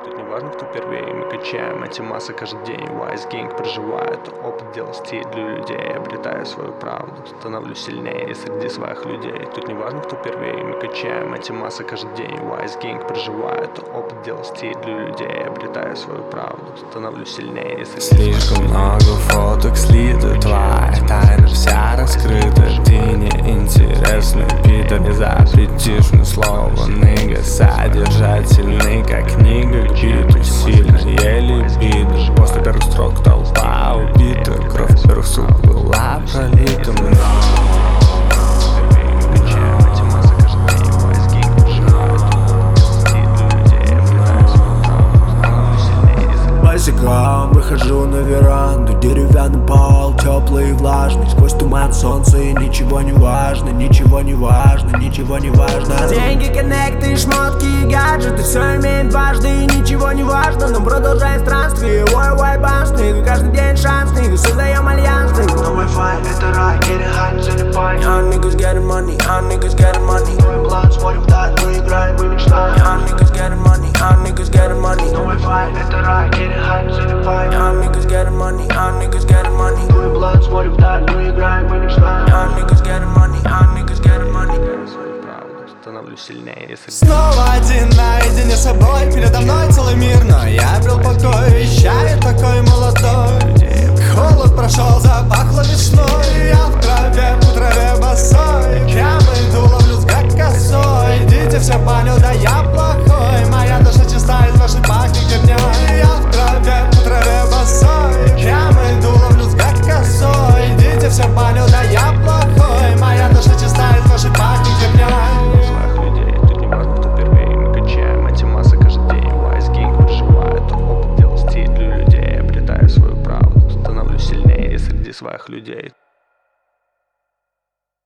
Тут не важно, кто первее, мы качаем эти массы каждый день. Wise Gang проживает опыт, делал стиль для людей. Обретаю свою правду, становлюсь сильнее среди своих людей. Тут не важно, кто первее, мы качаем эти массы каждый день. Wise Gang проживает опыт, делал стиль для людей. Обретаю свою правду, становлюсь сильнее среди Слишком много фоток слито, твоя тайна вся раскрыта. Ты не интересный, Питер, не запретишь мне слово ныга. Содержательный, как книга, к биту сильная либидо. После первых строк толпа убита, кровь первых сук была пролита мной. Босиком выхожу на веранду, деревянный пол, теплый и влажный. Сквозь туман солнца и ничего не важно, ничего не важно, ничего не важно. Деньги, коннекты, шмотки и гаджеты, все имеет важно и ничего не важно. Но продолжай странствие, ой, башни, каждый день шанс, нигга, создаем альянс. Но Wi-Fi это рай, getting high, не залипай. Young niggas getting money, young niggas getting money. Мы план, смотрим вдаль, мы играем, мы мечтаем. Young niggas getting money, young niggas getting money. Но Wi-Fi это рай, getting high, не залипай. Young niggas getting money, young niggas getting money. Мы план, смотрим вдаль, мы играем, мы мечтаем. Young niggas getting money, young niggas getting money. свою правду, становлюсь сильнее среди Снова один наедине с собой, передо мной целый мир, но я обрел покой, вещаю такой молодой. Холод прошел, запахло весной, я в траве босой. Прямо иду, ловлюсь как косой. Идите, все понял, да я плохой. Моя душа чистая, из вашей пахнет гребней. Я в траве босой. Прямо иду, ловлюсь как косой. Идите, все понял, да я плохой. Моя душа чистая, из вашей пахнет гребней. своих людей. Тут не важно, кто первее, мы качаем эти массы каждый день. Wise Gang проживает опыт, делал стиль для людей. Обретаю свою правду, становлюсь сильнее среди своих людей.